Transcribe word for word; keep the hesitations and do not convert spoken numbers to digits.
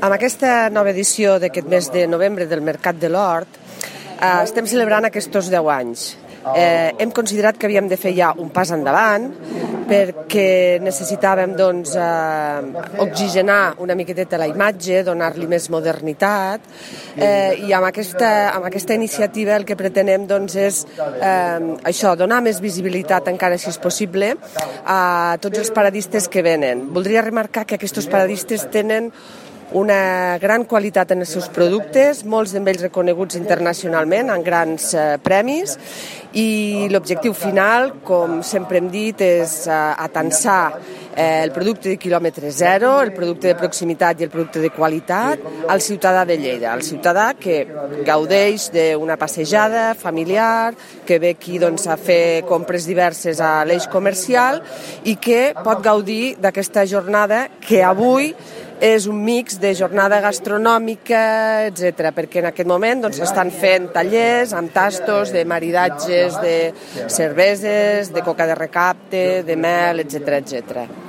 Amb aquesta nova edició d'aquest mes de novembre del Mercat de l'Hort eh, estem celebrant aquests deu anys. Eh, hem considerat que havíem de fer ja un pas endavant perquè necessitàvem doncs, eh, oxigenar una miqueteta la imatge, donar-li més modernitat eh, i amb aquesta, amb aquesta iniciativa el que pretenem doncs, és eh, això, donar més visibilitat encara si és possible a tots els paradistes que venen. Voldria remarcar que aquests paradistes tenen una gran qualitat en els seus productes, molts d'ells reconeguts internacionalment en grans eh, premis, i l'objectiu final, com sempre hem dit, és eh, atansar eh, el producte de quilòmetre zero, el producte de proximitat i el producte de qualitat al ciutadà de Lleida, al ciutadà que gaudeix d'una passejada familiar, que ve aquí doncs, a fer compres diverses a l'eix comercial i que pot gaudir d'aquesta jornada que avui és un mix de jornada gastronòmica, etcètera, perquè en aquest moment doncs, estan fent tallers amb tastos de maridatges, de cerveses, de coca de recapte, de mel, etcètera, etcètera.